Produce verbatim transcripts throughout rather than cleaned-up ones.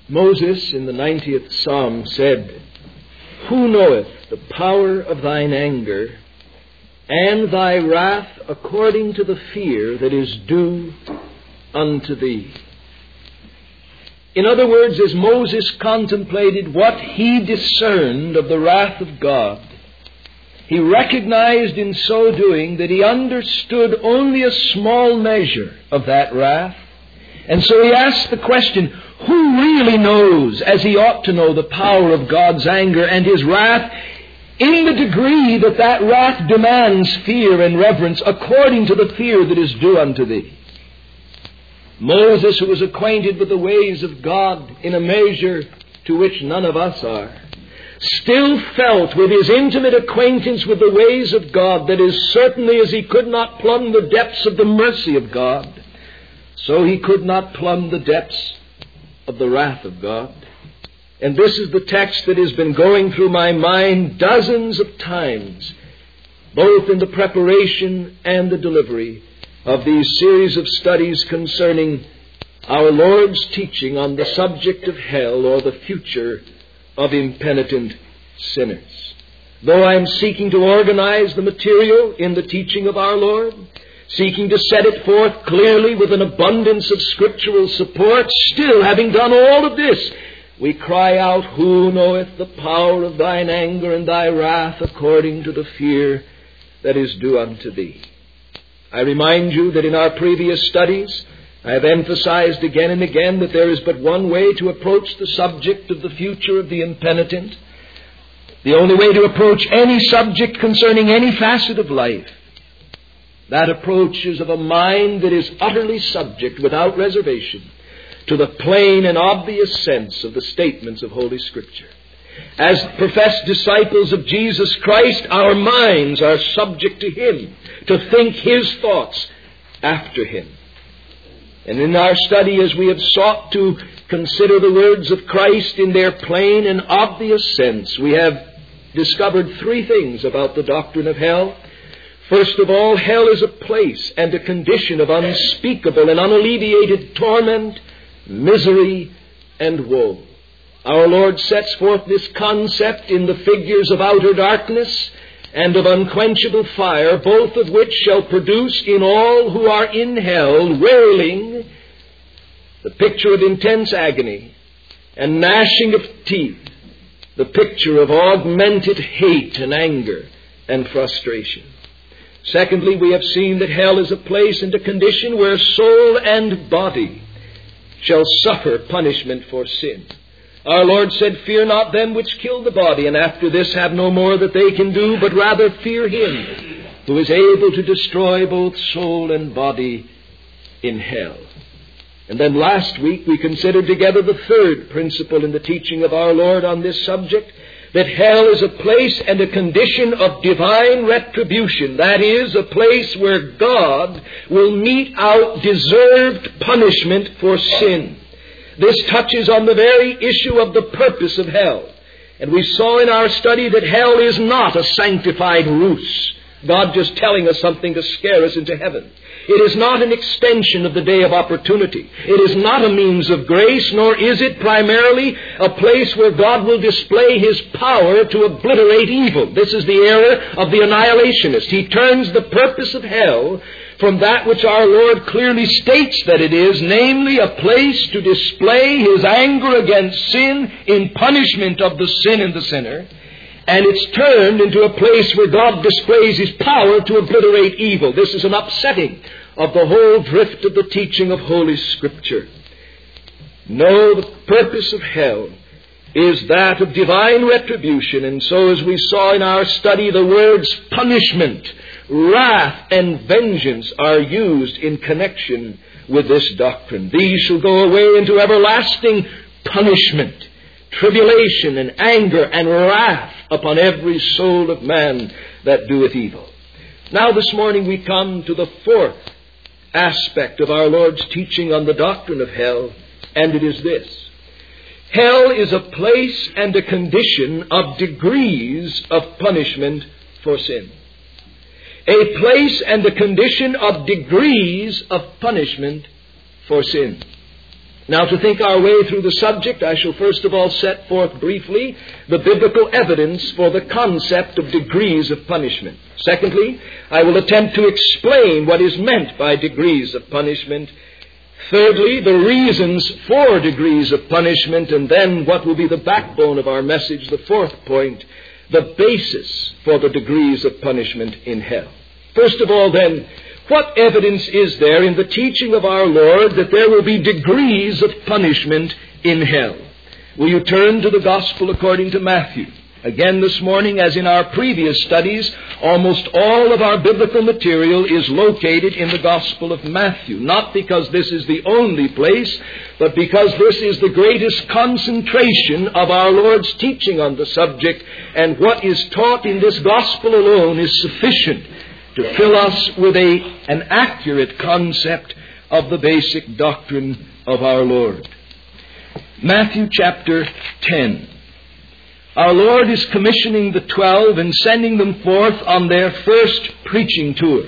Moses in the ninetieth Psalm said, "Who knoweth the power of thine anger, and thy wrath according to the fear that is due unto thee?" In other words, as Moses contemplated what he discerned of the wrath of God, he recognized in so doing that he understood only a small measure of that wrath. And so he asked the question, who really knows, as he ought to know, the power of God's anger and his wrath in the degree that that wrath demands fear and reverence according to the fear that is due unto thee? Moses, who was acquainted with the ways of God in a measure to which none of us are, still felt with his intimate acquaintance with the ways of God that as certainly as he could not plumb the depths of the mercy of God, so he could not plumb the depths of the wrath of God. And this is the text that has been going through my mind dozens of times, both in the preparation and the delivery of these series of studies concerning our Lord's teaching on the subject of hell, or the future of impenitent sinners. Though I am seeking to organize the material in the teaching of our Lord, seeking to set it forth clearly with an abundance of scriptural support, still, having done all of this, we cry out, "Who knoweth the power of thine anger and thy wrath according to the fear that is due unto thee?" I remind you that in our previous studies, I have emphasized again and again that there is but one way to approach the subject of the future of the impenitent. The only way to approach any subject concerning any facet of life. That approach is of a mind that is utterly subject, without reservation, to the plain and obvious sense of the statements of Holy Scripture. As professed disciples of Jesus Christ, our minds are subject to Him, to think His thoughts after Him. And in our study, as we have sought to consider the words of Christ in their plain and obvious sense, we have discovered three things about the doctrine of hell. First of all, hell is a place and a condition of unspeakable and unalleviated torment, misery, and woe. Our Lord sets forth this concept in the figures of outer darkness and of unquenchable fire, both of which shall produce in all who are in hell wailing, the picture of intense agony, and gnashing of teeth, the picture of augmented hate and anger and frustration. Secondly, we have seen that hell is a place and a condition where soul and body shall suffer punishment for sin. Our Lord said, "Fear not them which kill the body, and after this have no more that they can do, but rather fear Him who is able to destroy both soul and body in hell." And then last week we considered together the third principle in the teaching of our Lord on this subject, that hell is a place and a condition of divine retribution. That is, a place where God will mete out deserved punishment for sin. This touches on the very issue of the purpose of hell. And we saw in our study that hell is not a sanctified ruse, God just telling us something to scare us into heaven. It is not an extension of the day of opportunity. It is not a means of grace, nor is it primarily a place where God will display His power to obliterate evil. This is the error of the annihilationist. He turns the purpose of hell from that which our Lord clearly states that it is, namely a place to display His anger against sin in punishment of the sin and the sinner. And it's turned into a place where God displays His power to obliterate evil. This is an upsetting of the whole drift of the teaching of Holy Scripture. No, the purpose of hell is that of divine retribution. And so, as we saw in our study, the words punishment, wrath, and vengeance are used in connection with this doctrine. These shall go away into everlasting punishment, tribulation, and anger, and wrath upon every soul of man that doeth evil. Now this morning we come to the fourth aspect of our Lord's teaching on the doctrine of hell, and it is this. Hell is a place and a condition of degrees of punishment for sin. A place and a condition of degrees of punishment for sin. Now, to think our way through the subject, I shall first of all set forth briefly the biblical evidence for the concept of degrees of punishment. Secondly, I will attempt to explain what is meant by degrees of punishment. Thirdly, the reasons for degrees of punishment, and then what will be the backbone of our message, the fourth point, the basis for the degrees of punishment in hell. First of all, then, what evidence is there in the teaching of our Lord that there will be degrees of punishment in hell? Will you turn to the Gospel according to Matthew? Again this morning, as in our previous studies, almost all of our biblical material is located in the Gospel of Matthew. Not because this is the only place, but because this is the greatest concentration of our Lord's teaching on the subject, and what is taught in this Gospel alone is sufficient to fill us with a, an accurate concept of the basic doctrine of our Lord. Matthew chapter ten. Our Lord is commissioning the twelve and sending them forth on their first preaching tour.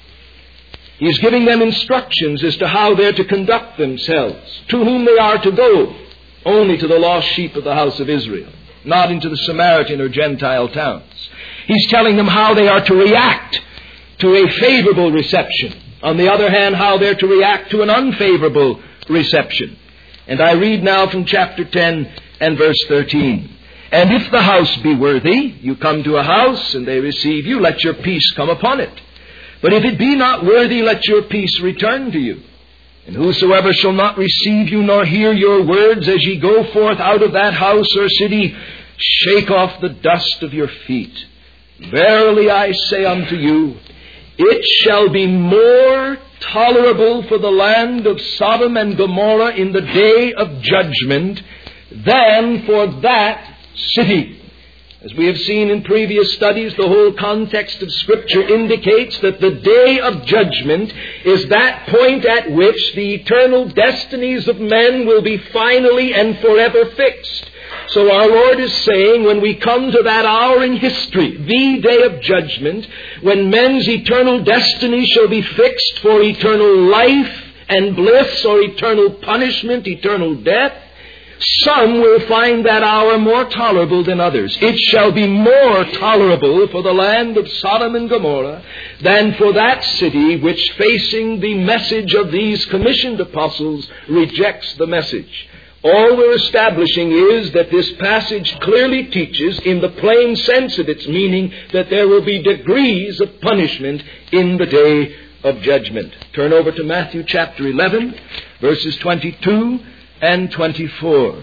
He is giving them instructions as to how they're to conduct themselves, to whom they are to go, only to the lost sheep of the house of Israel, not into the Samaritan or Gentile towns. He's telling them how they are to react to a favorable reception. On the other hand, how they're to react to an unfavorable reception. And I read now from chapter ten and verse thirteen. And if the house be worthy, you come to a house, and they receive you, let your peace come upon it. But if it be not worthy, let your peace return to you. And whosoever shall not receive you, nor hear your words, as ye go forth out of that house or city, shake off the dust of your feet. Verily I say unto you, it shall be more tolerable for the land of Sodom and Gomorrah in the day of judgment than for that city. As we have seen in previous studies, the whole context of Scripture indicates that the day of judgment is that point at which the eternal destinies of men will be finally and forever fixed. So our Lord is saying, when we come to that hour in history, the day of judgment, when men's eternal destiny shall be fixed for eternal life and bliss or eternal punishment, eternal death, some will find that hour more tolerable than others. It shall be more tolerable for the land of Sodom and Gomorrah than for that city which, facing the message of these commissioned apostles, rejects the message. All we're establishing is that this passage clearly teaches, in the plain sense of its meaning, that there will be degrees of punishment in the day of judgment. Turn over to Matthew chapter eleven, verses twenty-two and twenty-four.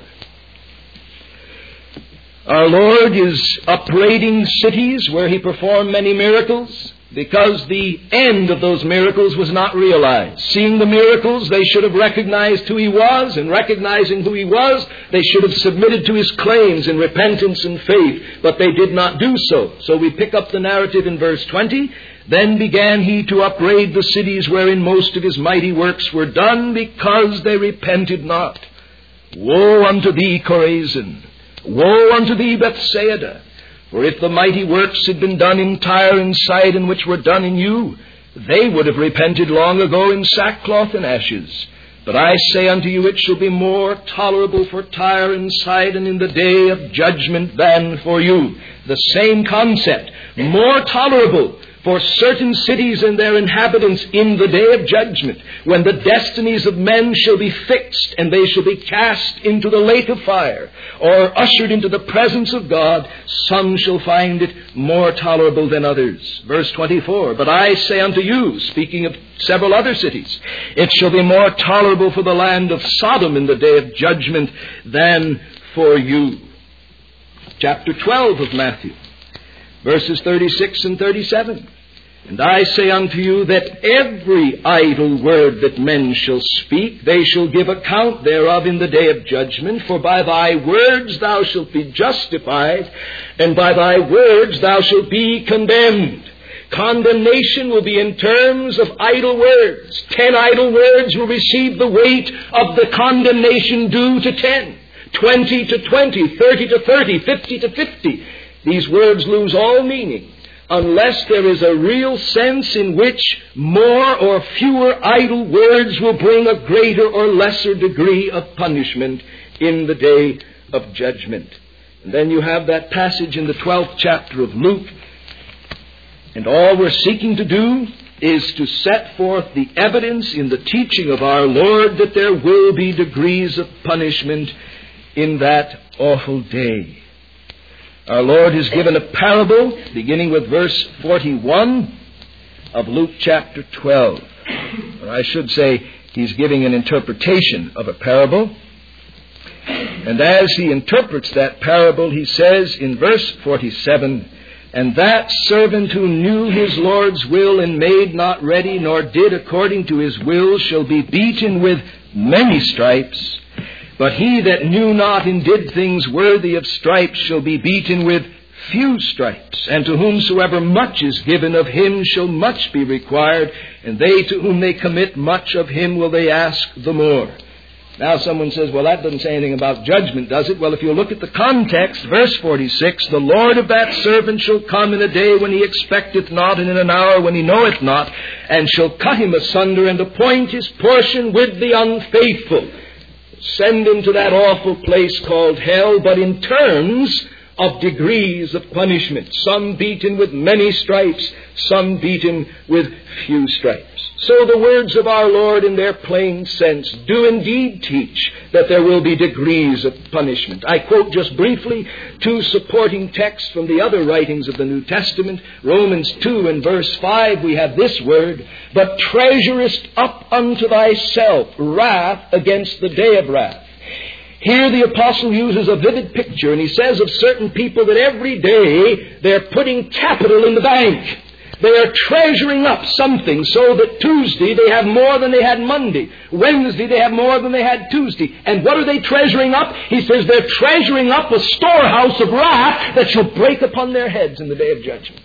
Our Lord is upbraiding cities where He performed many miracles, because the end of those miracles was not realized. Seeing the miracles, they should have recognized who He was, and recognizing who He was, they should have submitted to His claims in repentance and faith, but they did not do so. So we pick up the narrative in verse twenty. Then began He to upbraid the cities wherein most of His mighty works were done, because they repented not. Woe unto thee, Chorazin! Woe unto thee, Bethsaida! For if the mighty works had been done in Tyre and Sidon, which were done in you, they would have repented long ago in sackcloth and ashes. But I say unto you, it shall be more tolerable for Tyre and Sidon in the day of judgment than for you. The same concept. More tolerable for certain cities and their inhabitants in the day of judgment, when the destinies of men shall be fixed and they shall be cast into the lake of fire or ushered into the presence of God, some shall find it more tolerable than others. Verse twenty-four, but I say unto you, speaking of several other cities, it shall be more tolerable for the land of Sodom in the day of judgment than for you. Chapter twelve of Matthew, verses thirty-six and thirty-seven. And I say unto you that every idle word that men shall speak, they shall give account thereof in the day of judgment. For by thy words thou shalt be justified, and by thy words thou shalt be condemned. Condemnation will be in terms of idle words. Ten idle words will receive the weight of the condemnation due to ten. Twenty to twenty, thirty to thirty, fifty to fifty. These words lose all meaning. unless there is a real sense in which more or fewer idle words will bring a greater or lesser degree of punishment in the day of judgment. And then you have that passage in the twelfth chapter of Luke, and all we're seeking to do is to set forth the evidence in the teaching of our Lord that there will be degrees of punishment in that awful day. Our Lord has given a parable, beginning with verse forty-one of Luke chapter twelve. Or I should say, he's giving an interpretation of a parable. And as he interprets that parable, he says in verse forty-seven, "And that servant who knew his Lord's will and made not ready, nor did according to his will, shall be beaten with many stripes. But he that knew not and did things worthy of stripes shall be beaten with few stripes. And to whomsoever much is given, of him shall much be required. And they to whom they commit much, of him will they ask the more." Now someone says, well, that doesn't say anything about judgment, does it? Well, if you look at the context, verse forty-six, "The Lord of that servant shall come in a day when he expecteth not, and in an hour when he knoweth not, and shall cut him asunder, and appoint his portion with the unfaithful." Send him to that awful place called hell, but in terms of degrees of punishment. Some beaten with many stripes, some beaten with few stripes. So the words of our Lord in their plain sense do indeed teach that there will be degrees of punishment. I quote just briefly two supporting texts from the other writings of the New Testament. Romans two and verse five, we have this word, "But treasurest up unto thyself wrath against the day of wrath." Here the apostle uses a vivid picture, and he says of certain people that every day they're putting capital in the bank. They are treasuring up something so that Tuesday they have more than they had Monday. Wednesday they have more than they had Tuesday. And what are they treasuring up? He says they're treasuring up a storehouse of wrath that shall break upon their heads in the day of judgment.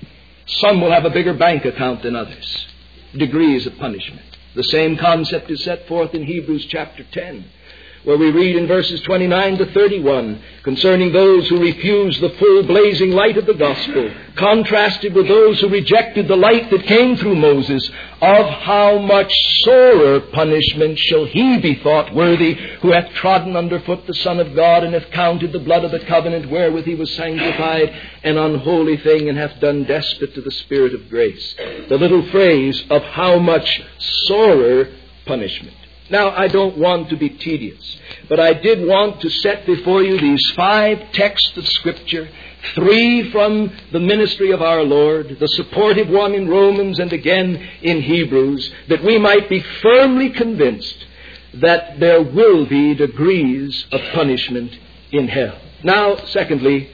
Some will have a bigger bank account than others. Degrees of punishment. The same concept is set forth in Hebrews chapter ten, where we read in verses twenty-nine to thirty-one concerning those who refused the full blazing light of the gospel, contrasted with those who rejected the light that came through Moses, "Of how much sorer punishment shall he be thought worthy, who hath trodden under foot the Son of God, and hath counted the blood of the covenant wherewith he was sanctified an unholy thing, and hath done despite to the Spirit of grace." The little phrase, "of how much sorer punishment." Now, I don't want to be tedious, but I did want to set before you these five texts of Scripture, three from the ministry of our Lord, the supportive one in Romans and again in Hebrews, that we might be firmly convinced that there will be degrees of punishment in hell. Now, secondly,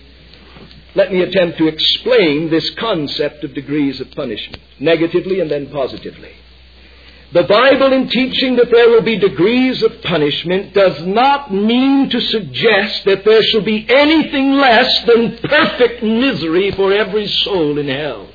let me attempt to explain this concept of degrees of punishment, negatively and then positively. The Bible, in teaching that there will be degrees of punishment, does not mean to suggest that there shall be anything less than perfect misery for every soul in hell.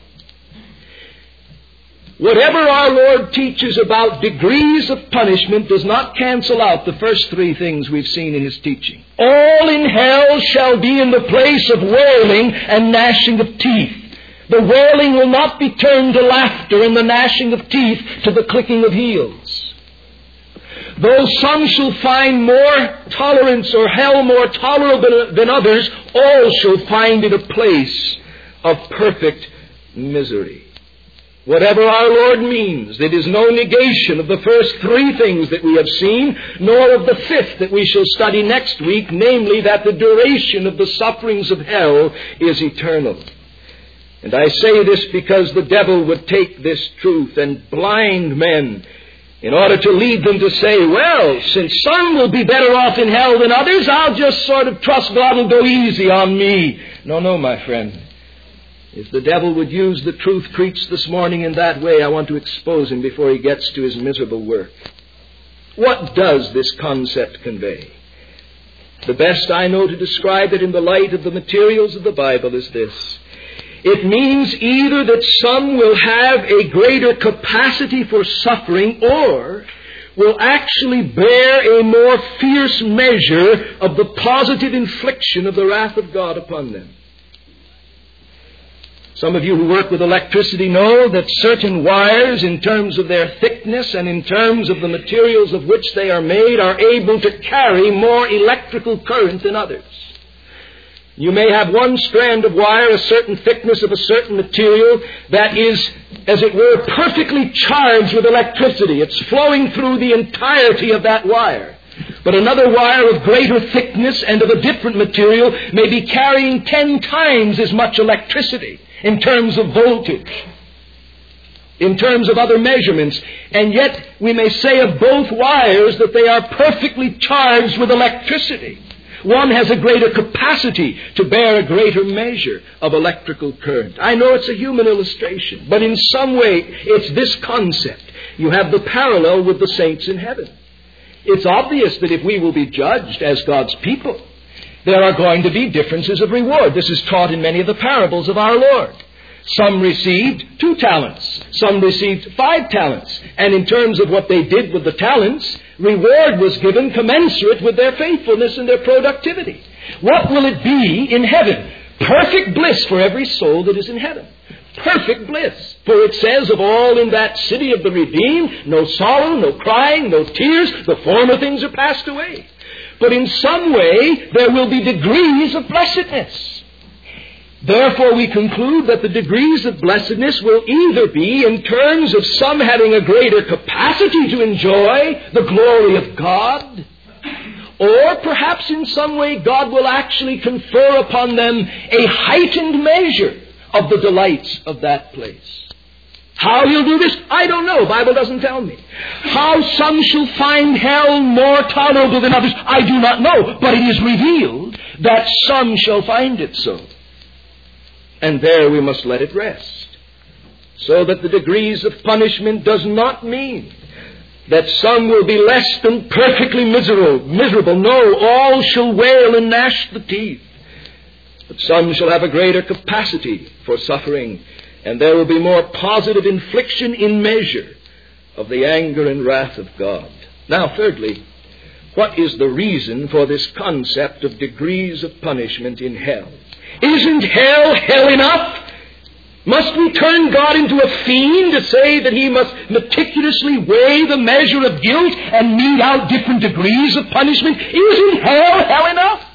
Whatever our Lord teaches about degrees of punishment does not cancel out the first three things we've seen in His teaching. All in hell shall be in the place of wailing and gnashing of teeth. The wailing will not be turned to laughter, and the gnashing of teeth to the clicking of heels. Though some shall find more tolerance or hell more tolerable than others, all shall find it a place of perfect misery. Whatever our Lord means, it is no negation of the first three things that we have seen, nor of the fifth that we shall study next week, namely that the duration of the sufferings of hell is eternal. And I say this because the devil would take this truth and blind men in order to lead them to say, well, since some will be better off in hell than others, I'll just sort of trust God will go easy on me. No, no, my friend. If the devil would use the truth preached this morning in that way, I want to expose him before he gets to his miserable work. What does this concept convey? The best I know to describe it in the light of the materials of the Bible is this. It means either that some will have a greater capacity for suffering, or will actually bear a more fierce measure of the positive infliction of the wrath of God upon them. Some of you who work with electricity know that certain wires, in terms of their thickness and in terms of the materials of which they are made, are able to carry more electrical current than others. You may have one strand of wire, a certain thickness of a certain material, that is, as it were, perfectly charged with electricity. It's flowing through the entirety of that wire. But another wire of greater thickness and of a different material may be carrying ten times as much electricity in terms of voltage, in terms of other measurements. And yet we may say of both wires that they are perfectly charged with electricity. One has a greater capacity to bear a greater measure of electrical current. I know it's a human illustration, but in some way it's this concept. You have the parallel with the saints in heaven. It's obvious that if we will be judged as God's people, there are going to be differences of reward. This is taught in many of the parables of our Lord. Some received two talents. Some received five talents. And in terms of what they did with the talents, reward was given commensurate with their faithfulness and their productivity. What will it be in heaven? Perfect bliss for every soul that is in heaven. Perfect bliss. For it says of all in that city of the redeemed, no sorrow, no crying, no tears, the former things are passed away. But in some way, there will be degrees of blessedness. Therefore, we conclude that the degrees of blessedness will either be in terms of some having a greater capacity to enjoy the glory of God, or perhaps in some way God will actually confer upon them a heightened measure of the delights of that place. How he'll do this, I don't know. The Bible doesn't tell me. How some shall find hell more tolerable than others, I do not know. But it is revealed that some shall find it so. And there we must let it rest. So that the degrees of punishment does not mean that some will be less than perfectly miserable. Miserable. No, all shall wail and gnash the teeth. But some shall have a greater capacity for suffering, and there will be more positive infliction in measure of the anger and wrath of God. Now, thirdly, what is the reason for this concept of degrees of punishment in hell? Isn't hell hell enough? Must we turn God into a fiend to say that he must meticulously weigh the measure of guilt and mete out different degrees of punishment? Isn't hell hell enough?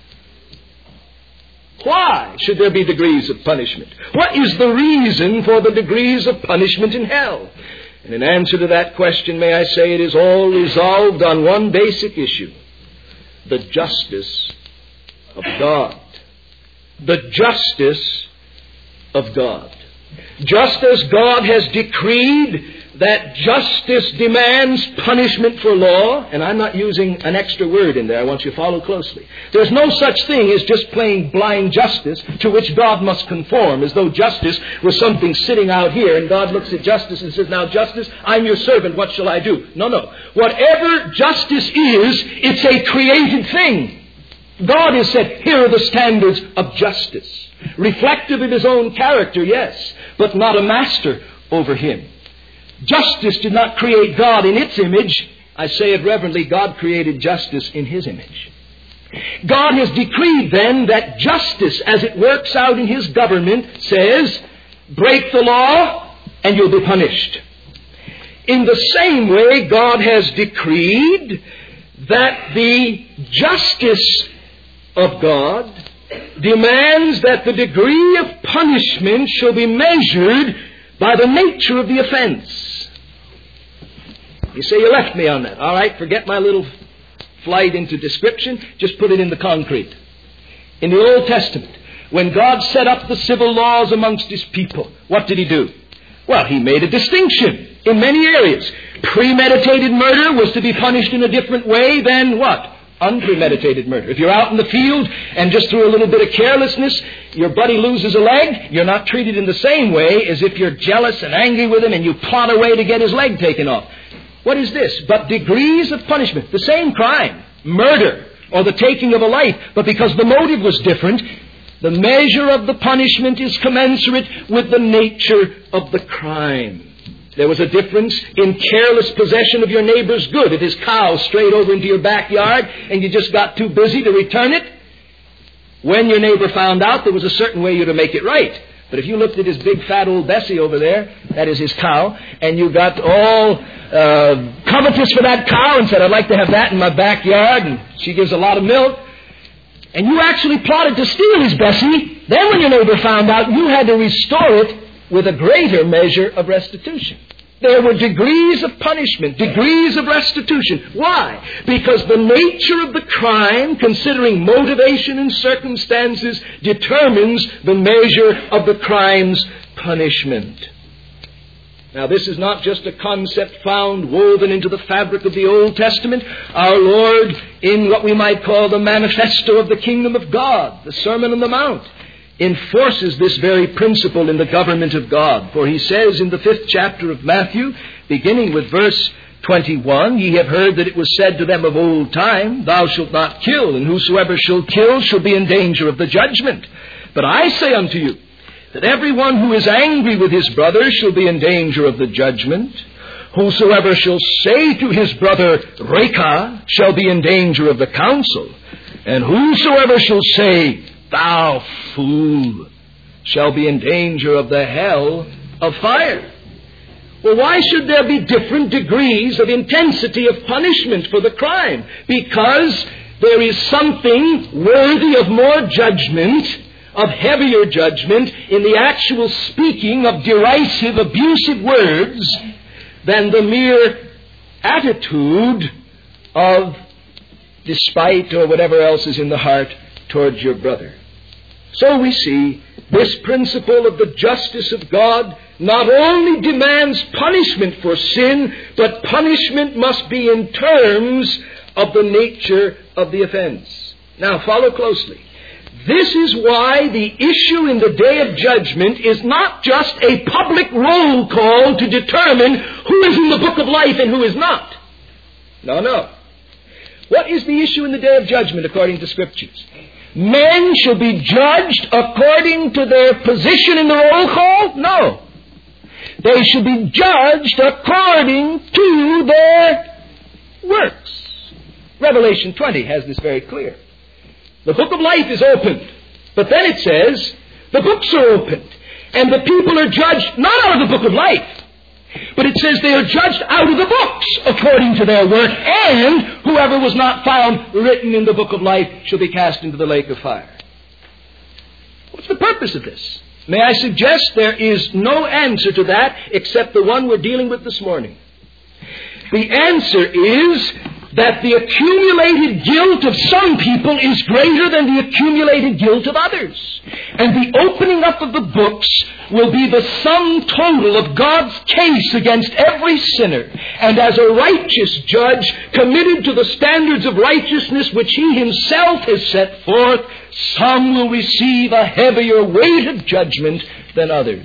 Why should there be degrees of punishment? What is the reason for the degrees of punishment in hell? And in answer to that question, may I say it is all resolved on one basic issue: the justice of God. The justice of God. Just as God has decreed that justice demands punishment for law, and I'm not using an extra word in there, I want you to follow closely. There's no such thing as just plain blind justice to which God must conform, as though justice was something sitting out here, and God looks at justice and says, now justice, I'm your servant, what shall I do? No, no. Whatever justice is, it's a created thing. God has said, here are the standards of justice. Reflective of his own character, yes, but not a master over him. Justice did not create God in its image. I say it reverently, God created justice in his image. God has decreed then that justice, as it works out in his government, says, break the law and you'll be punished. In the same way, God has decreed that the justice of God demands that the degree of punishment shall be measured by the nature of the offense. You say you left me on that. All right, forget my little flight into description. Just put it in the concrete. In the Old Testament, when God set up the civil laws amongst his people, what did he do? Well, he made a distinction in many areas. Premeditated murder was to be punished in a different way than what? Unpremeditated murder. If you're out in the field and just through a little bit of carelessness, your buddy loses a leg, you're not treated in the same way as if you're jealous and angry with him and you plot a way to get his leg taken off. What is this? But degrees of punishment. The same crime, murder, or the taking of a life, but because the motive was different, the measure of the punishment is commensurate with the nature of the crime. There was a difference in careless possession of your neighbor's good. If his cow strayed over into your backyard and you just got too busy to return it, when your neighbor found out, there was a certain way you to make it right. But if you looked at his big fat old Bessie over there, that is his cow, and you got all uh, covetous for that cow and said, I'd like to have that in my backyard, and she gives a lot of milk, and you actually plotted to steal his Bessie, then when your neighbor found out, you had to restore it with a greater measure of restitution. There were degrees of punishment, degrees of restitution. Why? Because the nature of the crime, considering motivation and circumstances, determines the measure of the crime's punishment. Now, this is not just a concept found woven into the fabric of the Old Testament. Our Lord, in what we might call the manifesto of the kingdom of God, the Sermon on the Mount, enforces this very principle in the government of God. For he says in the fifth chapter of Matthew, beginning with verse twenty-one, Ye have heard that it was said to them of old time, Thou shalt not kill, and whosoever shall kill shall be in danger of the judgment. But I say unto you, that everyone who is angry with his brother shall be in danger of the judgment. Whosoever shall say to his brother, Reka, shall be in danger of the council. And whosoever shall say, Thou fool, shall be in danger of the hell of fire. Well, why should there be different degrees of intensity of punishment for the crime? Because there is something worthy of more judgment, of heavier judgment, in the actual speaking of derisive, abusive words than the mere attitude of despite or whatever else is in the heart towards your brother. So we see this principle of the justice of God not only demands punishment for sin, but punishment must be in terms of the nature of the offense. Now follow closely. This is why the issue in the day of judgment is not just a public roll call to determine who is in the book of life and who is not. No, no. What is the issue in the day of judgment according to Scriptures? Men shall be judged according to their position in the roll call? No. They shall be judged according to their works. Revelation twenty has this very clear. The book of life is opened, but then it says the books are opened, and the people are judged not out of the book of life, but it says they are judged out of the books according to their work, and whoever was not found written in the book of life shall be cast into the lake of fire. What's the purpose of this? May I suggest there is no answer to that except the one we're dealing with this morning. The answer is that the accumulated guilt of some people is greater than the accumulated guilt of others. And the opening up of the books will be the sum total of God's case against every sinner. And as a righteous judge committed to the standards of righteousness which he himself has set forth, some will receive a heavier weight of judgment than others.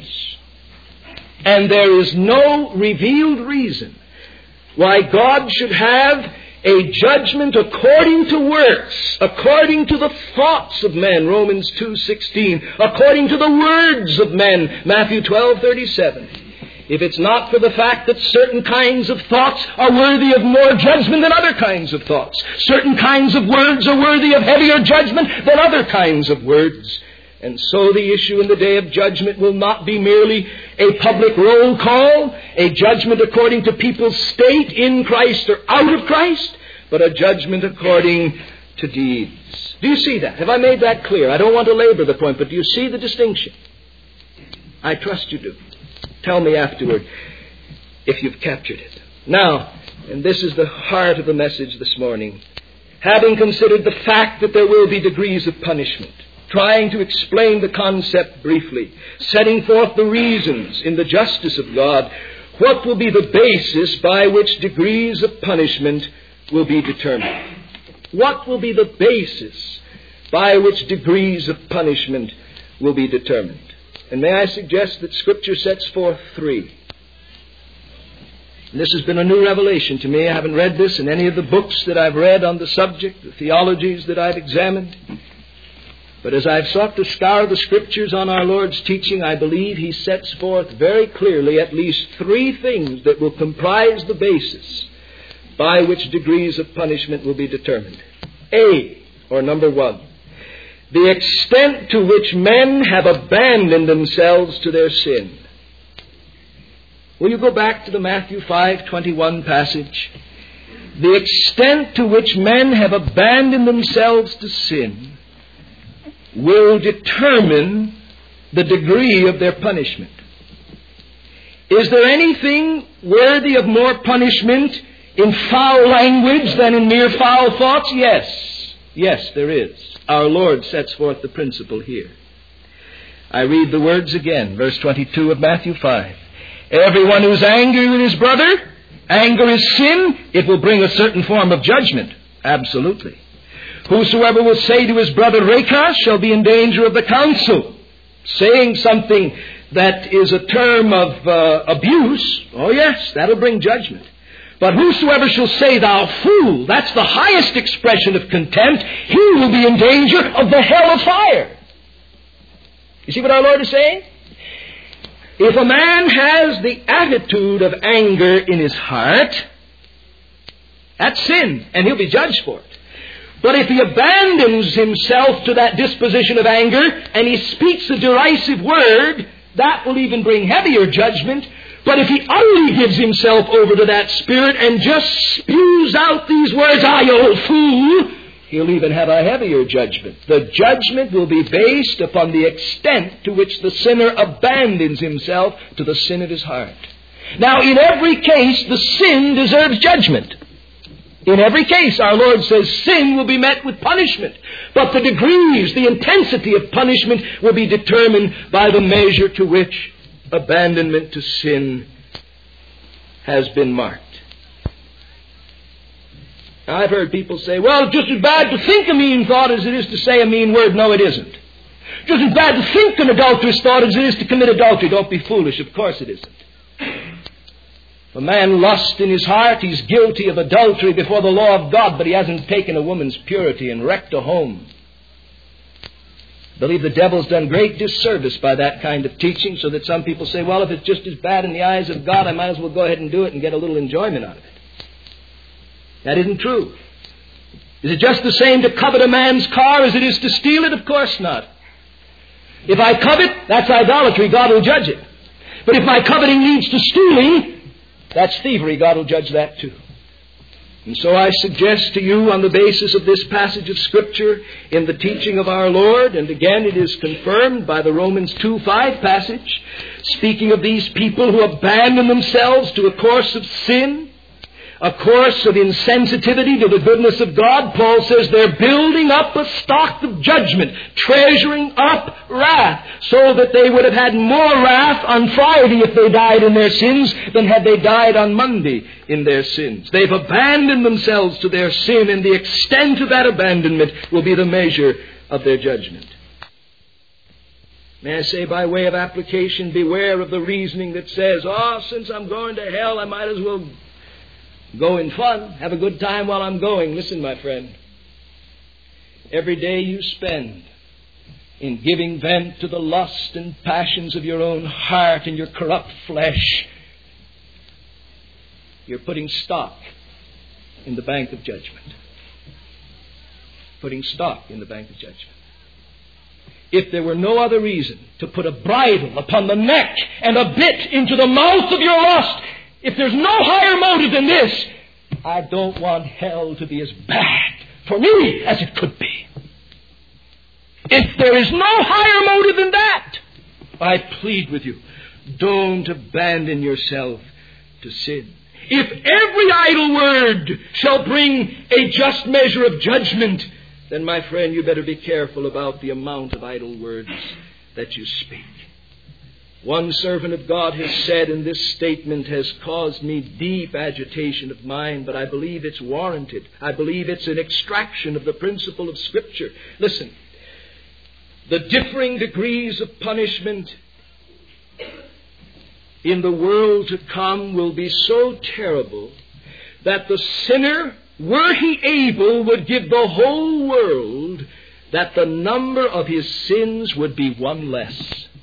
And there is no revealed reason why God should have a judgment according to works, according to the thoughts of men, Romans two sixteen, according to the words of men, Matthew twelve thirty-seven. If it's not for the fact that certain kinds of thoughts are worthy of more judgment than other kinds of thoughts, certain kinds of words are worthy of heavier judgment than other kinds of words. And so the issue in the day of judgment will not be merely a public roll call, a judgment according to people's state in Christ or out of Christ, but a judgment according to deeds. Do you see that? Have I made that clear? I don't want to labor the point, but do you see the distinction? I trust you do. Tell me afterward if you've captured it. Now, and this is the heart of the message this morning, having considered the fact that there will be degrees of punishment, trying to explain the concept briefly, setting forth the reasons in the justice of God, what will be the basis by which degrees of punishment will be determined? What will be the basis by which degrees of punishment will be determined? And may I suggest that Scripture sets forth three. And this has been a new revelation to me. I haven't read this in any of the books that I've read on the subject, the theologies that I've examined. But as I've sought to scour the Scriptures on our Lord's teaching, I believe He sets forth very clearly at least three things that will comprise the basis by which degrees of punishment will be determined. A, or number one, the extent to which men have abandoned themselves to their sin. Will you go back to the Matthew five twenty-one passage? The extent to which men have abandoned themselves to sin will determine the degree of their punishment. Is there anything worthy of more punishment in foul language than in mere foul thoughts? Yes. Yes, there is. Our Lord sets forth the principle here. I read the words again, verse twenty-two of Matthew five. Everyone who's angry with his brother, anger is sin, it will bring a certain form of judgment. Absolutely. Whosoever will say to his brother, Rakas, shall be in danger of the council. Saying something that is a term of uh, abuse, oh yes, that'll bring judgment. But whosoever shall say, thou fool, that's the highest expression of contempt, he will be in danger of the hell of fire. You see what our Lord is saying? If a man has the attitude of anger in his heart, that's sin, and he'll be judged for it. But if he abandons himself to that disposition of anger, and he speaks a derisive word, that will even bring heavier judgment. But if he utterly gives himself over to that spirit and just spews out these words, ah, you old fool, he'll even have a heavier judgment. The judgment will be based upon the extent to which the sinner abandons himself to the sin of his heart. Now, in every case, the sin deserves judgment. In every case, our Lord says sin will be met with punishment. But the degrees, the intensity of punishment will be determined by the measure to which abandonment to sin has been marked. Now, I've heard people say, well, it's just as bad to think a mean thought as it is to say a mean word. No, it isn't. Just as bad to think an adulterous thought as it is to commit adultery. Don't be foolish. Of course it isn't. If a man lusts in his heart, he's guilty of adultery before the law of God, but he hasn't taken a woman's purity and wrecked a home. I believe the devil's done great disservice by that kind of teaching, so that some people say, well, if it's just as bad in the eyes of God, I might as well go ahead and do it and get a little enjoyment out of it. That isn't true. Is it just the same to covet a man's car as it is to steal it? Of course not. If I covet, that's idolatry. God will judge it. But if my coveting leads to stealing, that's thievery. God will judge that too. And so I suggest to you, on the basis of this passage of Scripture in the teaching of our Lord, and again it is confirmed by the Romans two five passage, speaking of these people who abandon themselves to a course of sin, a course of insensitivity to the goodness of God. Paul says they're building up a stock of judgment, treasuring up wrath, so that they would have had more wrath on Friday if they died in their sins than had they died on Monday in their sins. They've abandoned themselves to their sin, and the extent of that abandonment will be the measure of their judgment. May I say, by way of application, beware of the reasoning that says, oh, since I'm going to hell, I might as well go in fun, have a good time while I'm going. Listen, my friend, every day you spend in giving vent to the lust and passions of your own heart and your corrupt flesh, you're putting stock in the bank of judgment. Putting stock in the bank of judgment. If there were no other reason to put a bridle upon the neck and a bit into the mouth of your lust, if there's no higher motive than this, I don't want hell to be as bad for me as it could be. If there is no higher motive than that, I plead with you, don't abandon yourself to sin. If every idle word shall bring a just measure of judgment, then, my friend, you better be careful about the amount of idle words that you speak. One servant of God has said, and this statement has caused me deep agitation of mind, but I believe it's warranted. I believe it's an extraction of the principle of Scripture. Listen, the differing degrees of punishment in the world to come will be so terrible that the sinner, were he able, would give the whole world that the number of his sins would be one less.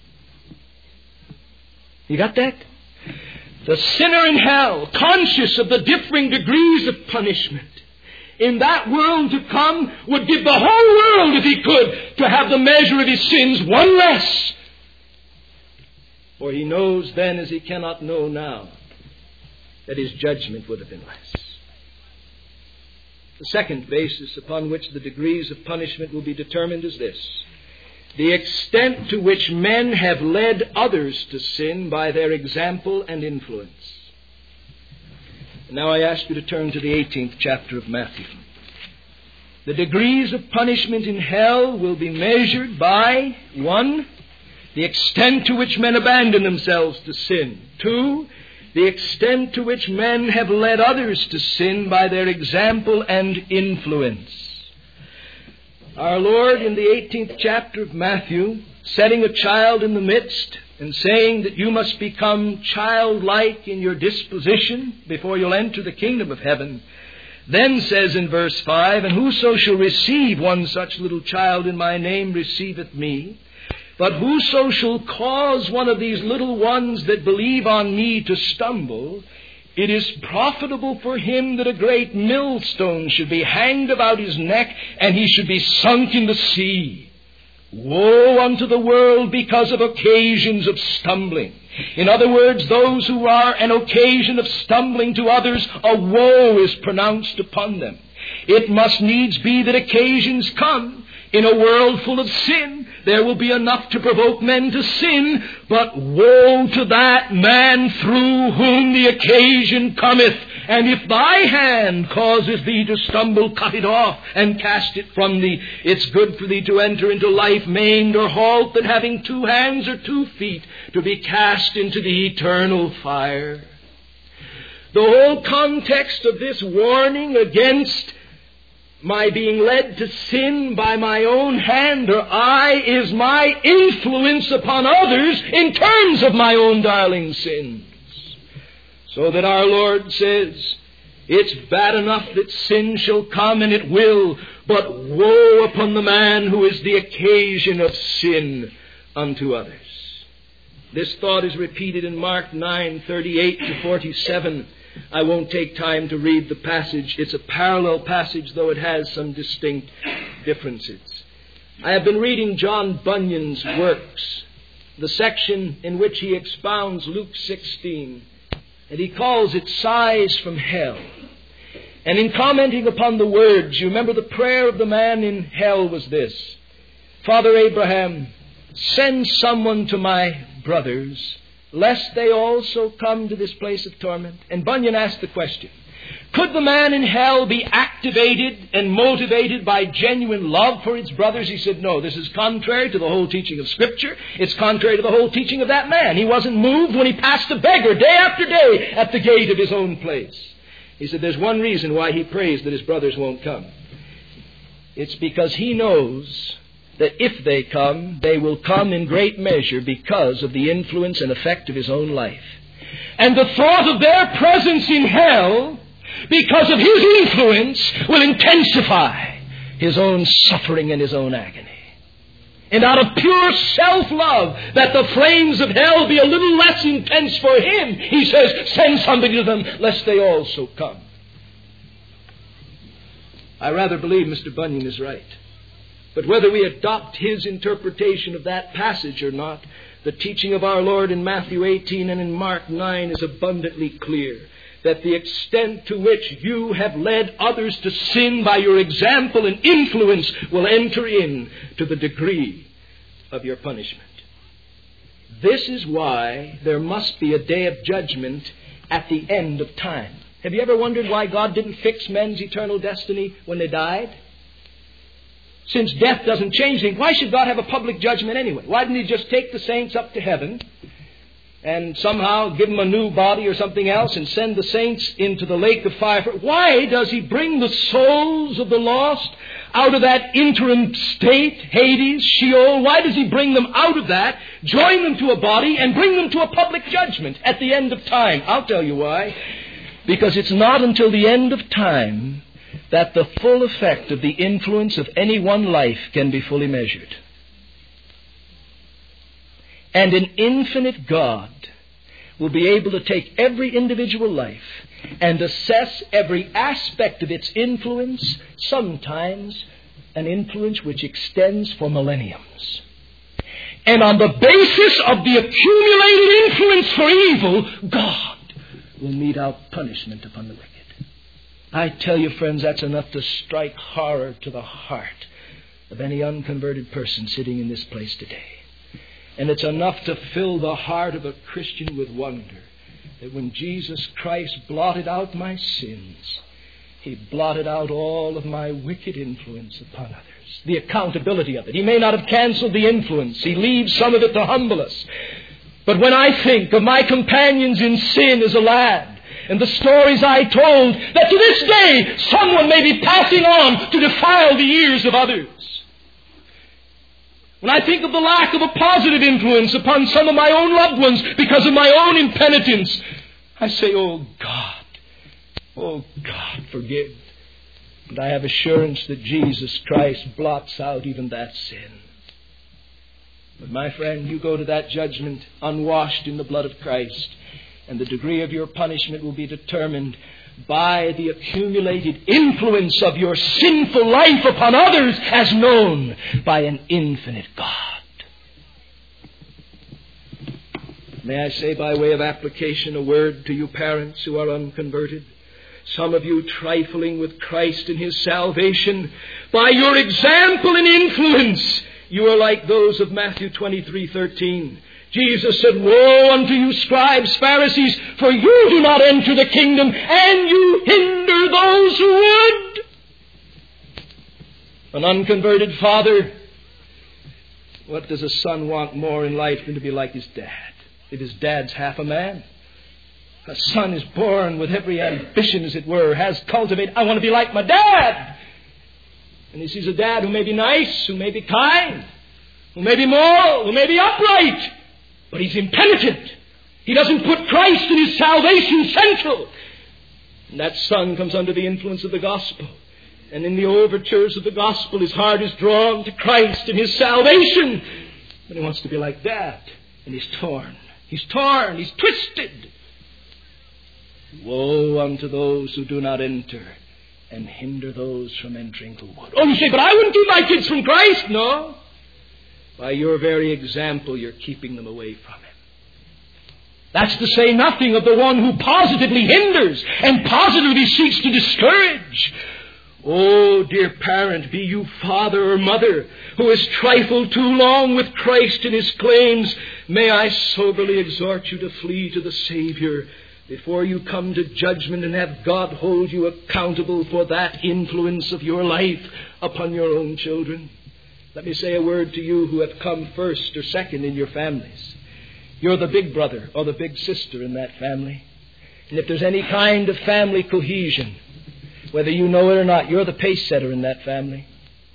You got that? The sinner in hell, conscious of the differing degrees of punishment, in that world to come would give the whole world, if he could, to have the measure of his sins one less. For he knows then, as he cannot know now, that his judgment would have been less. The second basis upon which the degrees of punishment will be determined is this: the extent to which men have led others to sin by their example and influence. Now I ask you to turn to the eighteenth chapter of Matthew. The degrees of punishment in hell will be measured by, one, the extent to which men abandon themselves to sin. Two, the extent to which men have led others to sin by their example and influence. Our Lord, in the eighteenth chapter of Matthew, setting a child in the midst and saying that you must become childlike in your disposition before you'll enter the kingdom of heaven, then says in verse five, "And whoso shall receive one such little child in my name receiveth me. But whoso shall cause one of these little ones that believe on me to stumble, it is profitable for him that a great millstone should be hanged about his neck, and he should be sunk in the sea. Woe unto the world because of occasions of stumbling." In other words, those who are an occasion of stumbling to others, a woe is pronounced upon them. It must needs be that occasions come. In a world full of sin, there will be enough to provoke men to sin, but woe to that man through whom the occasion cometh. And if thy hand causes thee to stumble, cut it off and cast it from thee. It's good for thee to enter into life maimed or halt than having two hands or two feet to be cast into the eternal fire. The whole context of this warning against my being led to sin by my own hand or eye is my influence upon others in terms of my own darling sins. So that our Lord says, it's bad enough that sin shall come, and it will, but woe upon the man who is the occasion of sin unto others. This thought is repeated in Mark nine, thirty-eight to forty-seven. I won't take time to read the passage. It's a parallel passage, though it has some distinct differences. I have been reading John Bunyan's works, the section in which he expounds Luke sixteen, and he calls it Sighs from Hell. And in commenting upon the words, you remember the prayer of the man in hell was this: Father Abraham, send someone to my brothers, lest they also come to this place of torment. And Bunyan asked the question, could the man in hell be activated and motivated by genuine love for his brothers? He said, no, this is contrary to the whole teaching of Scripture. It's contrary to the whole teaching of that man. He wasn't moved when he passed a beggar day after day at the gate of his own place. He said, there's one reason why he prays that his brothers won't come. It's because he knows that if they come, they will come in great measure because of the influence and effect of his own life. And the thought of their presence in hell, because of his influence, will intensify his own suffering and his own agony. And out of pure self-love, that the flames of hell be a little less intense for him, he says, send somebody to them, lest they also come. I rather believe Mister Bunyan is right. But whether we adopt his interpretation of that passage or not, the teaching of our Lord in Matthew eighteen and in Mark nine is abundantly clear, that the extent to which you have led others to sin by your example and influence will enter in to the degree of your punishment. This is why there must be a day of judgment at the end of time. Have you ever wondered why God didn't fix men's eternal destiny when they died? Since death doesn't change anything, why should God have a public judgment anyway? Why didn't he just take the saints up to heaven and somehow give them a new body or something else and send the saints into the lake of fire? Why does he bring the souls of the lost out of that interim state, Hades, Sheol? Why does he bring them out of that, join them to a body, and bring them to a public judgment at the end of time? I'll tell you why. Because it's not until the end of time that the full effect of the influence of any one life can be fully measured. And an infinite God will be able to take every individual life and assess every aspect of its influence, sometimes an influence which extends for millenniums. And on the basis of the accumulated influence for evil, God will mete out punishment upon the wicked. I tell you, friends, that's enough to strike horror to the heart of any unconverted person sitting in this place today. And it's enough to fill the heart of a Christian with wonder that when Jesus Christ blotted out my sins, He blotted out all of my wicked influence upon others. The accountability of it. He may not have canceled the influence. He leaves some of it to humble us. But when I think of my companions in sin as a lad, and the stories I told, that to this day someone may be passing on to defile the ears of others. When I think of the lack of a positive influence upon some of my own loved ones because of my own impenitence, I say, oh God, oh God, forgive. And I have assurance that Jesus Christ blots out even that sin. But my friend, you go to that judgment unwashed in the blood of Christ, and the degree of your punishment will be determined by the accumulated influence of your sinful life upon others as known by an infinite God. May I say by way of application a word to you parents who are unconverted? Some of you trifling with Christ and His salvation, by your example and influence, you are like those of Matthew twenty-three thirteen. Jesus said, woe unto you, scribes, Pharisees, for you do not enter the kingdom, and you hinder those who would. An unconverted father, what does a son want more in life than to be like his dad? If his dad's half a man. A son is born with every ambition, as it were, has cultivated, I want to be like my dad. And he sees a dad who may be nice, who may be kind, who may be moral, who may be upright. But he's impenitent. He doesn't put Christ and His salvation central. And that son comes under the influence of the gospel. And in the overtures of the gospel, his heart is drawn to Christ and His salvation. But he wants to be like that. And he's torn. He's torn. He's twisted. Woe unto those who do not enter and hinder those from entering who would. Oh, you say, but I wouldn't keep my kids from Christ. No. By your very example, you're keeping them away from Him. That's to say nothing of the one who positively hinders and positively seeks to discourage. Oh, dear parent, be you father or mother who has trifled too long with Christ and His claims, may I soberly exhort you to flee to the Savior before you come to judgment and have God hold you accountable for that influence of your life upon your own children. Let me say a word to you who have come first or second in your families. You're the big brother or the big sister in that family. And if there's any kind of family cohesion, whether you know it or not, you're the pace setter in that family.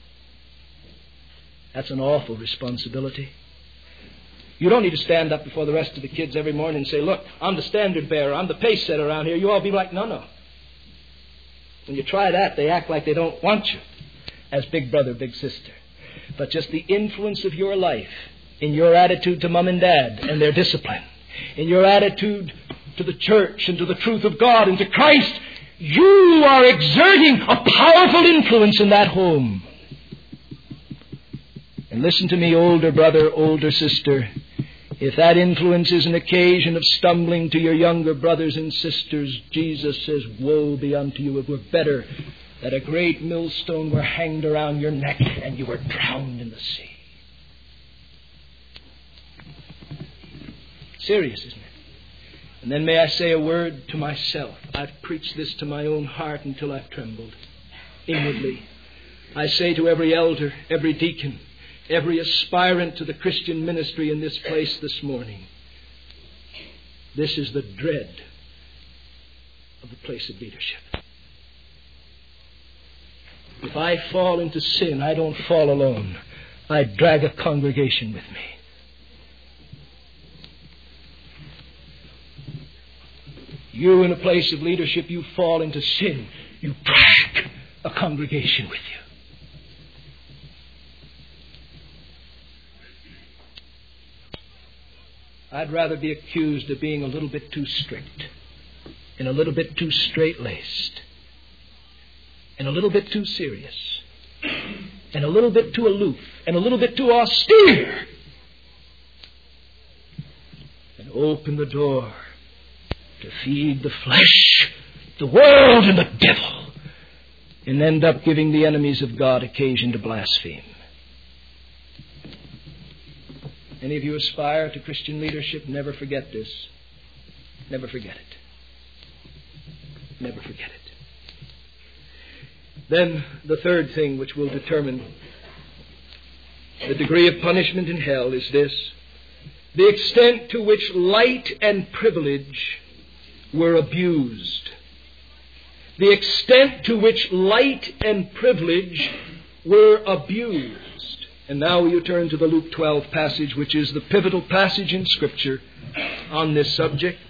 That's an awful responsibility. You don't need to stand up before the rest of the kids every morning and say, look, I'm the standard bearer, I'm the pace setter around here. You all be like, no, no. When you try that, they act like they don't want you as big brother, big sister. But just the influence of your life in your attitude to mom and dad and their discipline, in your attitude to the church and to the truth of God and to Christ, you are exerting a powerful influence in that home. And listen to me, older brother, older sister. If that influence is an occasion of stumbling to your younger brothers and sisters, Jesus says, woe be unto you. It were better that a great millstone were hanged around your neck and you were drowned in the sea. Serious, isn't it? And then may I say a word to myself. I've preached this to my own heart until I've trembled inwardly. I say to every elder, every deacon, every aspirant to the Christian ministry in this place this morning, this is the dread of the place of leadership. If I fall into sin, I don't fall alone. I drag a congregation with me. You in a place of leadership, you fall into sin. You drag a congregation with you. I'd rather be accused of being a little bit too strict and a little bit too straight-laced and a little bit too serious and a little bit too aloof and a little bit too austere and open the door to feed the flesh, the world, and the devil, and end up giving the enemies of God occasion to blaspheme. Any of you aspire to Christian leadership, never forget this. Never forget it. Never forget it. Then the third thing which will determine the degree of punishment in hell is this: the extent to which light and privilege were abused. The extent to which light and privilege were abused. And now you turn to the Luke twelve passage, which is the pivotal passage in Scripture on this subject.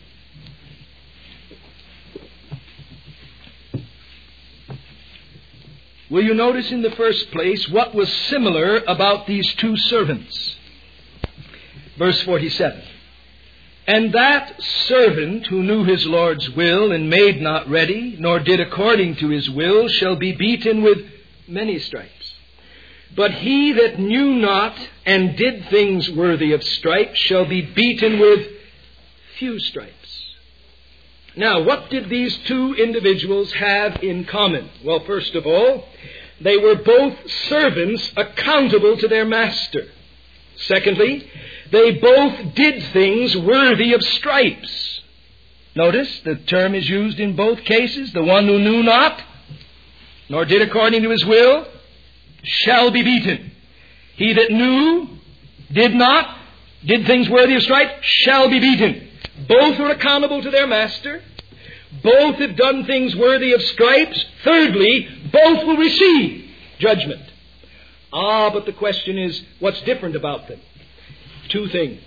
Will you notice in the first place what was similar about these two servants? Verse forty-seven. And that servant who knew his Lord's will and made not ready, nor did according to his will, shall be beaten with many stripes. But he that knew not and did things worthy of stripes shall be beaten with few stripes. Now, what did these two individuals have in common? Well, first of all, they were both servants accountable to their master. Secondly, they both did things worthy of stripes. Notice the term is used in both cases. The one who knew not, nor did according to his will, shall be beaten. He that knew, did not, did things worthy of stripes, shall be beaten. Both are accountable to their master. Both have done things worthy of stripes. Thirdly, both will receive judgment. Ah, but the question is, what's different about them? Two things.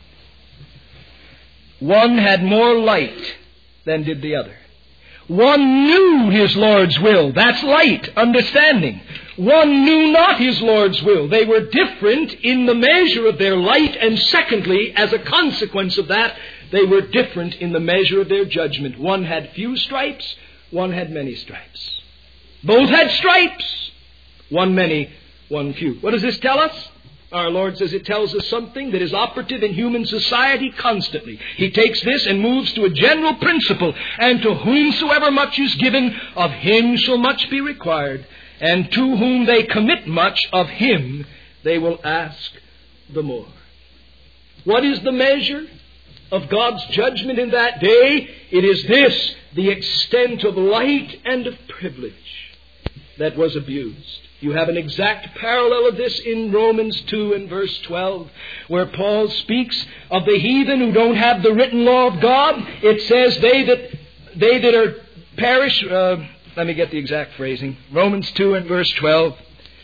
One had more light than did the other. One knew his Lord's will. That's light, understanding. One knew not his Lord's will. They were different in the measure of their light, and secondly, as a consequence of that, they were different in the measure of their judgment. One had few stripes, one had many stripes. Both had stripes. One many, one few. What does this tell us? Our Lord says it tells us something that is operative in human society constantly. He takes this and moves to a general principle. And to whomsoever much is given, of him shall much be required. And to whom they commit much, of him they will ask the more. What is the measure of God's judgment in that day? It is this: the extent of light and of privilege that was abused. You have an exact parallel of this in Romans two and verse twelve, where Paul speaks of the heathen who don't have the written law of God. It says they that they that are perish. Uh, let me get the exact phrasing. Romans two and verse twelve.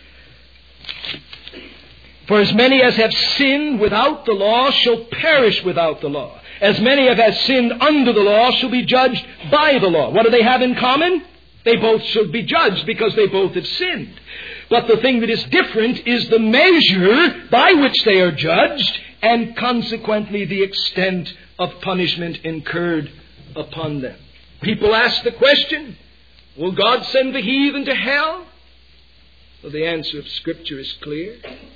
For as many as have sinned without the law shall perish without the law. As many as have sinned under the law shall be judged by the law. What do they have in common? They both shall be judged because they both have sinned. But the thing that is different is the measure by which they are judged, and consequently the extent of punishment incurred upon them. People ask the question, will God send the heathen to hell? Well, the answer of Scripture is clear.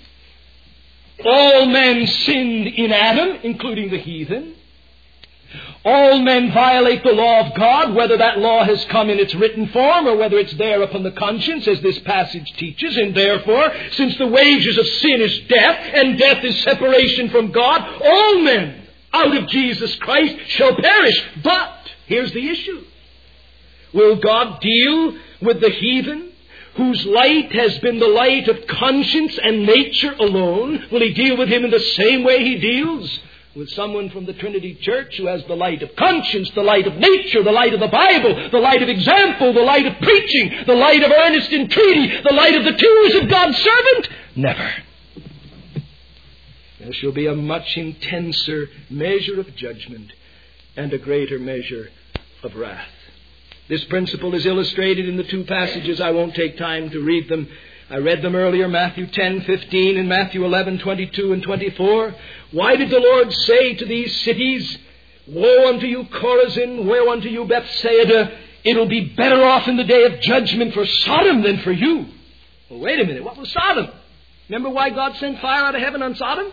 All men sinned in Adam, including the heathen. All men violate the law of God, whether that law has come in its written form or whether it's there upon the conscience, as this passage teaches. And therefore, since the wages of sin is death, and death is separation from God, all men out of Jesus Christ shall perish. But here's the issue. Will God deal with the heathen, whose light has been the light of conscience and nature alone? Will He deal with him in the same way He deals with someone from the Trinity Church who has the light of conscience, the light of nature, the light of the Bible, the light of example, the light of preaching, the light of earnest entreaty, the light of the tears of God's servant? Never. There shall be a much intenser measure of judgment and a greater measure of wrath. This principle is illustrated in the two passages. I won't take time to read them. I read them earlier, Matthew ten fifteen and Matthew eleven twenty-two and twenty-four. Why did the Lord say to these cities, woe unto you, Chorazin, woe unto you, Bethsaida, it'll be better off in the day of judgment for Sodom than for you. Well, wait a minute, what was Sodom? Remember why God sent fire out of heaven on Sodom?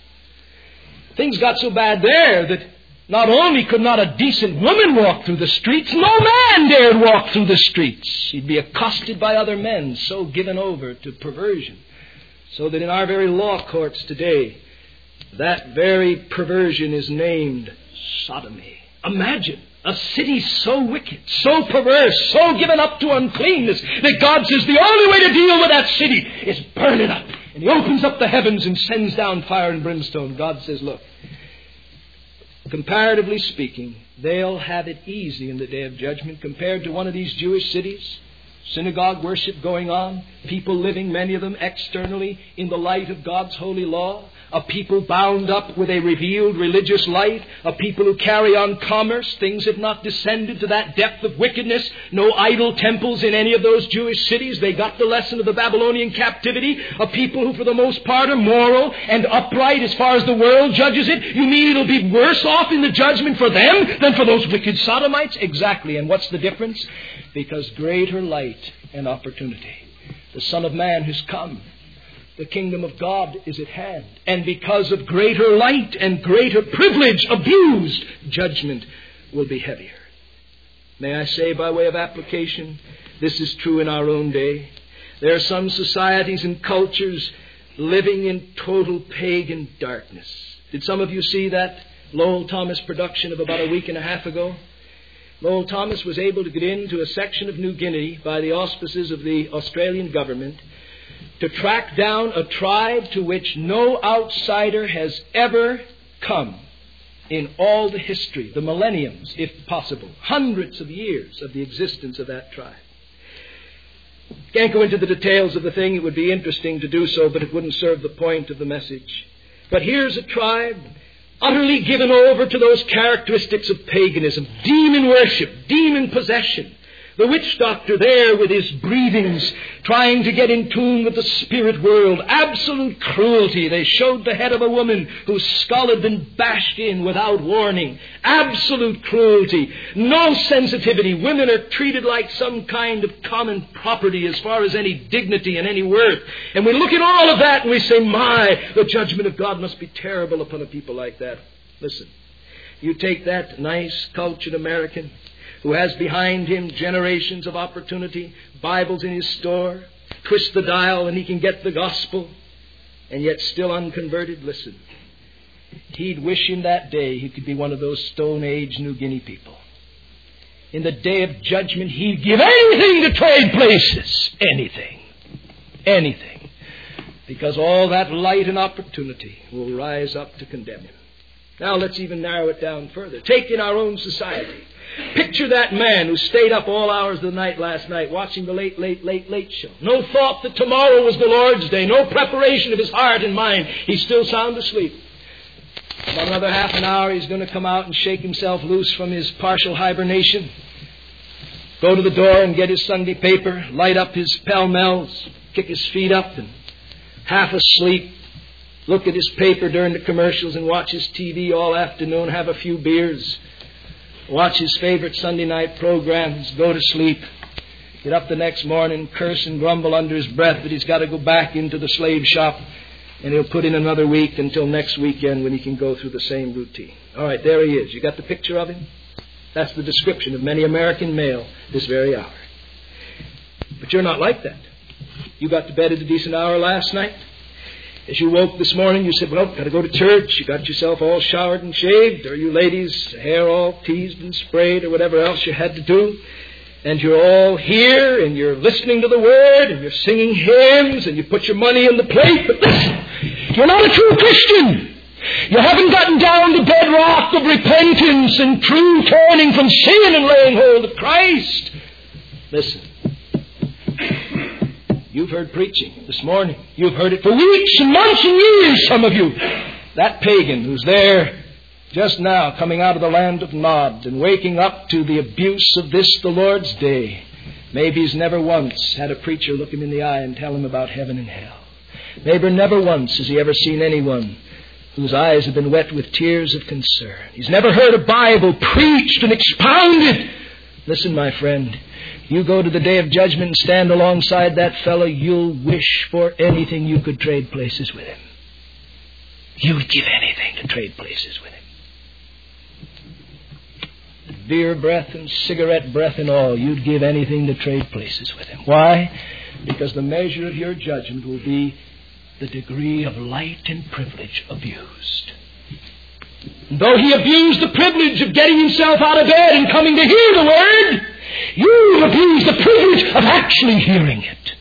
Things got so bad there that not only could not a decent woman walk through the streets, no man dared walk through the streets. He'd be accosted by other men, so given over to perversion. So that in our very law courts today, that very perversion is named sodomy. Imagine a city so wicked, so perverse, so given up to uncleanness that God says the only way to deal with that city is burn it up. And He opens up the heavens and sends down fire and brimstone. God says, look, comparatively speaking, they'll have it easy in the day of judgment compared to one of these Jewish cities. Synagogue worship going on, people living, many of them externally, in the light of God's holy law, a people bound up with a revealed religious light, a people who carry on commerce. Things have not descended to that depth of wickedness. No idol temples in any of those Jewish cities. They got the lesson of the Babylonian captivity. A people who for the most part are moral and upright as far as the world judges it. You mean it'll be worse off in the judgment for them than for those wicked Sodomites? Exactly. And what's the difference? Because greater light and opportunity. The Son of Man has come. The kingdom of God is at hand. And because of greater light and greater privilege abused, judgment will be heavier. May I say by way of application, this is true in our own day. There are some societies and cultures living in total pagan darkness. Did some of you see that Lowell Thomas production of about a week and a half ago? Lowell Thomas was able to get into a section of New Guinea by the auspices of the Australian government to track down a tribe to which no outsider has ever come in all the history, the millenniums, if possible, hundreds of years of the existence of that tribe. Can't go into the details of the thing. It would be interesting to do so, but it wouldn't serve the point of the message. But here's a tribe utterly given over to those characteristics of paganism, demon worship, demon possession. The witch doctor there with his breathings, trying to get in tune with the spirit world. Absolute cruelty. They showed the head of a woman whose skull had been bashed in without warning. Absolute cruelty. No sensitivity. Women are treated like some kind of common property as far as any dignity and any worth. And we look at all of that and we say, my, the judgment of God must be terrible upon a people like that. Listen, you take that nice, cultured American who has behind him generations of opportunity, Bibles in his store, twist the dial and he can get the gospel, and yet still unconverted. Listen, he'd wish in that day he could be one of those Stone Age New Guinea people. In the day of judgment, he'd give anything to trade places. Anything. Anything. Because all that light and opportunity will rise up to condemn him. Now let's even narrow it down further. Take in our own society. Picture that man who stayed up all hours of the night last night watching the late, late, late, late show. No thought that tomorrow was the Lord's day. No preparation of his heart and mind. He's still sound asleep. About another half an hour, he's going to come out and shake himself loose from his partial hibernation. Go to the door and get his Sunday paper. Light up his Pell-Mells. Kick his feet up and half asleep. Look at his paper during the commercials and watch his T V all afternoon. Have a few beers. Watch his favorite Sunday night programs, go to sleep, get up the next morning, curse and grumble under his breath that he's got to go back into the slave shop, and he'll put in another week until next weekend when he can go through the same routine. All right, there he is. You got the picture of him? That's the description of many American male this very hour. But you're not like that. You got to bed at a decent hour last night. As you woke this morning, you said, well, got to go to church. You got yourself all showered and shaved, or you ladies, hair all teased and sprayed, or whatever else you had to do. And you're all here, and you're listening to the Word, and you're singing hymns, and you put your money in the plate. But listen, you're not a true Christian. You haven't gotten down to bedrock of repentance and true turning from sin and laying hold of Christ. Listen. You've heard preaching this morning. You've heard it for weeks and months and years, some of you. That pagan who's there just now coming out of the land of Nod and waking up to the abuse of this, the Lord's day. Maybe he's never once had a preacher look him in the eye and tell him about heaven and hell. Maybe never once has he ever seen anyone whose eyes have been wet with tears of concern. He's never heard a Bible preached and expounded. Listen, my friend, you go to the day of judgment and stand alongside that fellow, you'll wish for anything you could trade places with him. You'd give anything to trade places with him. Beer breath and cigarette breath and all, you'd give anything to trade places with him. Why? Because the measure of your judgment will be the degree of light and privilege abused. And though he abused the privilege of getting himself out of bed and coming to hear the Word, you abuse the privilege of actually hearing it.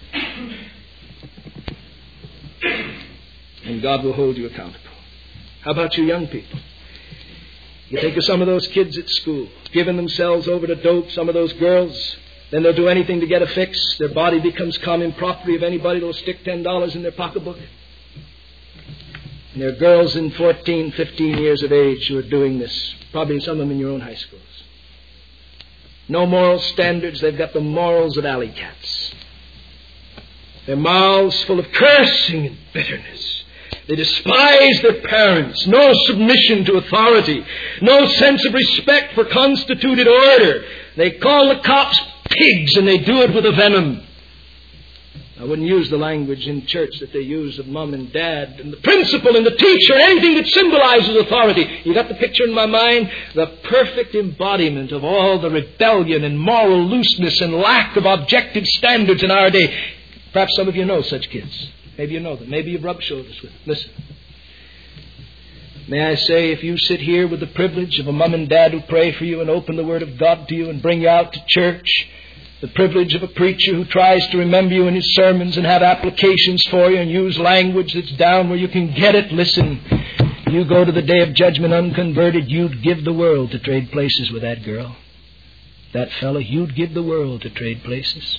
And God will hold you accountable. How about you young people? You think of some of those kids at school, giving themselves over to dope, some of those girls, then they'll do anything to get a fix. Their body becomes common property of anybody that'll stick ten dollars in their pocketbook. And there are girls in fourteen, fifteen years of age who are doing this, probably some of them in your own high schools. No moral standards, they've got the morals of alley cats. Their mouths full of cursing and bitterness. They despise their parents, no submission to authority, no sense of respect for constituted order. They call the cops pigs, and they do it with a venom. I wouldn't use the language in church that they use of mom and dad and the principal and the teacher, anything that symbolizes authority. You got the picture in my mind? The perfect embodiment of all the rebellion and moral looseness and lack of objective standards in our day. Perhaps some of you know such kids. Maybe you know them. Maybe you've rubbed shoulders with them. Listen. May I say, if you sit here with the privilege of a mom and dad who pray for you and open the Word of God to you and bring you out to church, the privilege of a preacher who tries to remember you in his sermons and have applications for you and use language that's down where you can get it, listen, you go to the day of judgment unconverted, you'd give the world to trade places with that girl. That fellow, you'd give the world to trade places.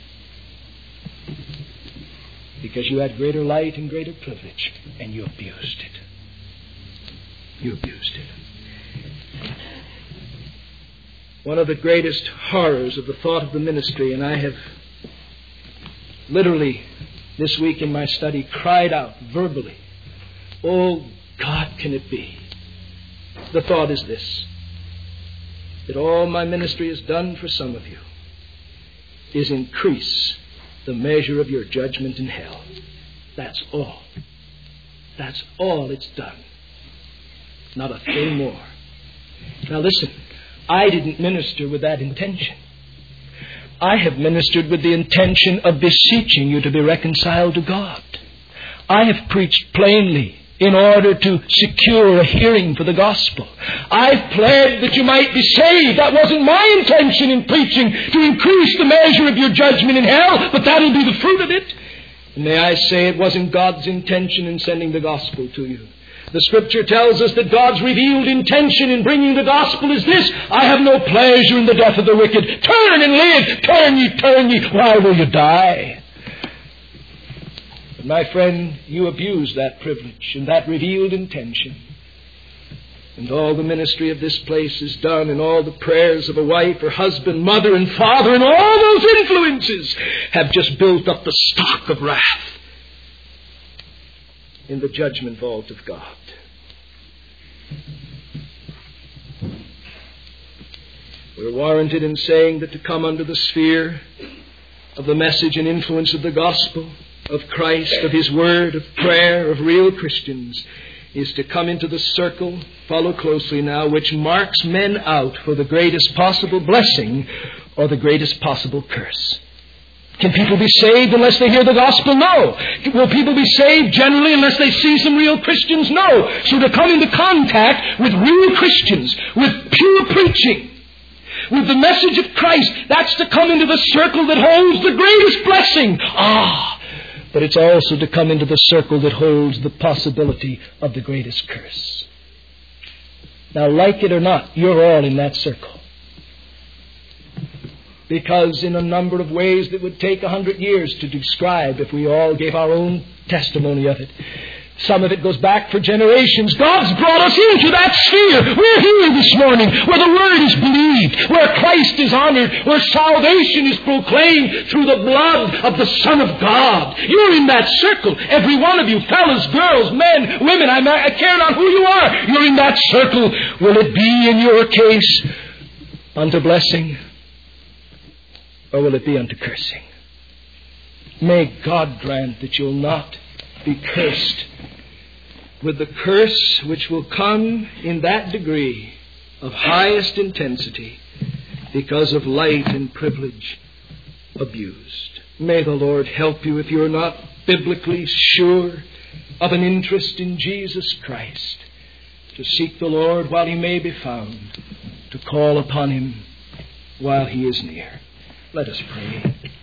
Because you had greater light and greater privilege, and you abused it. You abused it. One of the greatest horrors of the thought of the ministry, and I have literally this week in my study cried out verbally, oh God, can it be? The thought is this, that all my ministry has done for some of you is increase the measure of your judgment in hell. That's all. That's all it's done. Not a thing more. Now listen, I didn't minister with that intention. I have ministered with the intention of beseeching you to be reconciled to God. I have preached plainly in order to secure a hearing for the gospel. I've pled that you might be saved. That wasn't my intention in preaching, to increase the measure of your judgment in hell, but that'll be the fruit of it. And may I say, it wasn't God's intention in sending the gospel to you. The Scripture tells us that God's revealed intention in bringing the gospel is this: I have no pleasure in the death of the wicked. Turn and live. Turn ye, turn ye. Why will you die? But my friend, you abuse that privilege and that revealed intention. And all the ministry of this place is done, and all the prayers of a wife or husband, mother and father, and all those influences have just built up the stock of wrath in the judgment vault of God. We're warranted in saying that to come under the sphere of the message and influence of the gospel, of Christ, of His Word, of prayer, of real Christians, is to come into the circle, follow closely now, which marks men out for the greatest possible blessing or the greatest possible curse. Can people be saved unless they hear the gospel? No. Will people be saved generally unless they see some real Christians? No. So to come into contact with real Christians, with pure preaching, with the message of Christ, that's to come into the circle that holds the greatest blessing. Ah, but it's also to come into the circle that holds the possibility of the greatest curse. Now, like it or not, you're all in that circle. Because in a number of ways that would take a hundred years to describe if we all gave our own testimony of it, Some of it goes back for generations. God's brought us into that sphere. We're here this morning where the Word is believed, where Christ is honored, where salvation is proclaimed through the blood of the Son of God. You're in that circle. Every one of you, fellas, girls, men, women, I, I care not who you are. You're in that circle. Will it be in your case unto blessing, or will it be unto cursing? May God grant that you'll not be cursed with the curse which will come in that degree of highest intensity because of light and privilege abused. May the Lord help you, if you're not biblically sure of an interest in Jesus Christ, to seek the Lord while He may be found, to call upon Him while He is near. Let us pray.